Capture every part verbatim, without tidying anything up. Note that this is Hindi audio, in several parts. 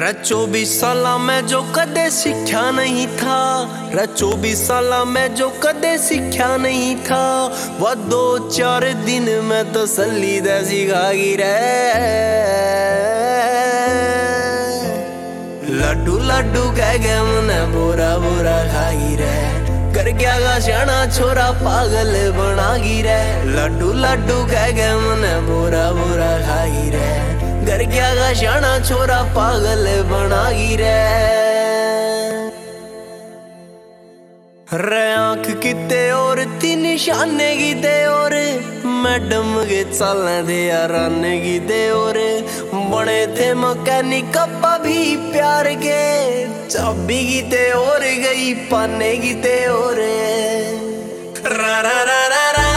रे चौबीस साला में जो कदे सीखा नहीं था, रे चौबीस साला में जो कदे सीखा नहीं था, वह दो चार दिन में तो सली दे सिखागी रे। लड्डू लड्डू कह गए मने बोरा बोरा खागी रे, कर क्या गा शाना छोरा पागल बनागी रे। लड्डू लड्डू कह गए मने बोरा बोरा खागी रे, घर क्या गा शाना छोरा पागल बनागी रे। रे आंख किते और तीन निशाने की दे और, मैडम के चलने दे याराने की दे और, बने थे मकैनिक भी प्यार के, चाबी की ते और गई पाने की ते और। रा रा रा रा रा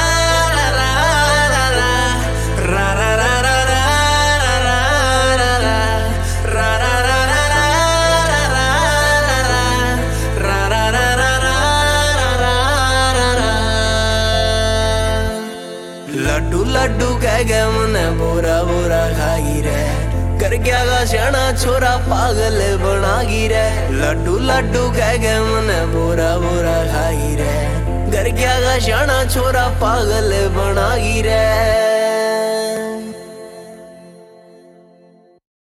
लड्डू लड्डू कह गए मने बोरा बोरा खागी रे, कर क्या गा शाना छोरा पागल बनागी रे। लड्डू लड्डू कह गए मने बोरा बोरा खागी रे, घर क्या गा शाना छोरा पागल बनागी रे।